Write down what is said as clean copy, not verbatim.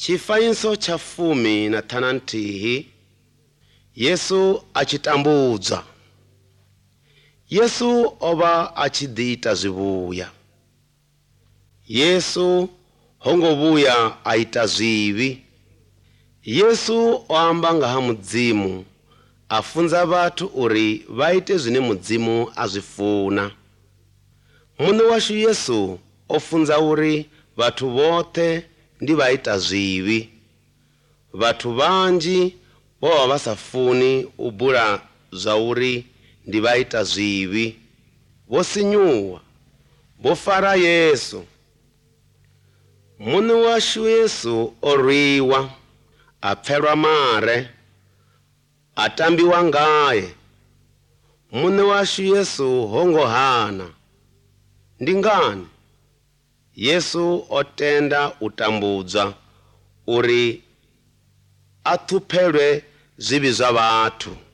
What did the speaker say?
Chifaniso cha 19 Yesu achitambudza. Yesu oba achidita zibuya. Yesu hongobuya aita zivi. Yesu oamba ngaha mudzimu afunza batu uri baite zine mudzimu azifuna. Muno washu Yesu ofunza uri batu bote ndi baita zivi. Batu banji boba basafuni ubura zauri ndi baita zivi. Bosinyuwa bofara Yesu. Muno washu Yesu oriwa apferwa mare atambiwa ngaye. Muno washu Yesu hongohana ndingani Yesu otenda utambudza uri atupelwe zibi za batu.